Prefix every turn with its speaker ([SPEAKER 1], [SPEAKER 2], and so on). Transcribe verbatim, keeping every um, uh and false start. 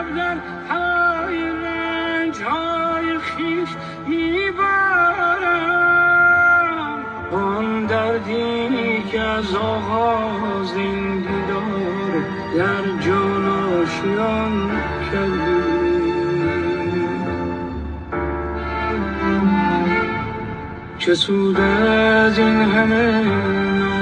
[SPEAKER 1] در پای رنج های خویش میبرم. آن دردی که از آغاز این دیدار در جان آشیان کردی، چه سود از این همه